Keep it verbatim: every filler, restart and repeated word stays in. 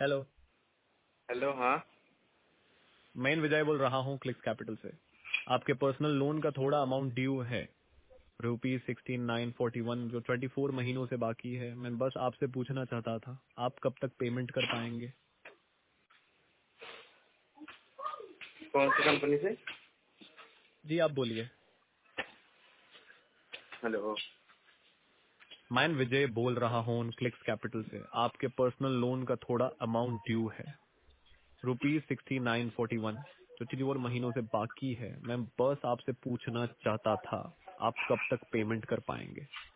Hello. Hello. हाँ। मैं विजय बोल रहा हूँ क्लिक्स कैपिटल से। आपके पर्सनल लोन का थोड़ा अमाउंट ड्यू है, rupees sixteen nine forty one, जो ट्वेंटी फोर महीनों से बाकी है। मैं बस आपसे पूछना चाहता था, आप कब तक पेमेंट कर पाएंगे? कौन सी कंपनी से? जी आप बोलिए। हेलो। मैं विजय बोल रहा हूँ क्लिक्स कैपिटल से। आपके पर्सनल लोन का थोड़ा अमाउंट ड्यू है, rupees sixty nine forty one, जो ट्वेंटी फोर महीनों से बाकी है। मैं बस आपसे पूछना चाहता था, आप कब तक पेमेंट कर पाएंगे?